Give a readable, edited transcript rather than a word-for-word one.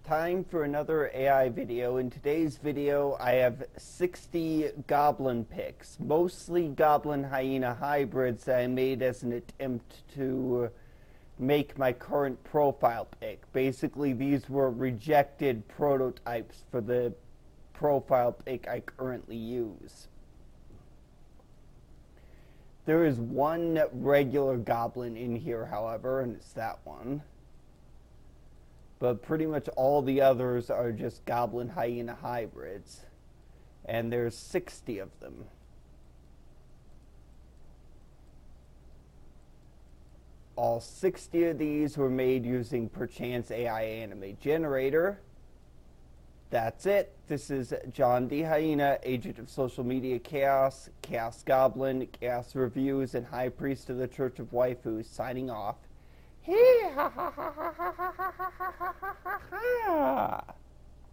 Time for another AI video. In today's video, I have 60 goblin pics, mostly goblin hyena hybrids that I made as an attempt to make my current profile pic. Basically, these were rejected prototypes for the profile pic I currently use. There is one regular goblin in here, however, and it's that one. But pretty much all the others are just goblin hyena hybrids. And there's 60 of them. All 60 of these were made using Perchance AI Animate Generator. That's it. This is John D. Hyena, Agent of Social Media Chaos, Chaos Goblin, Chaos Reviews, and High Priest of the Church of Waifus, signing off.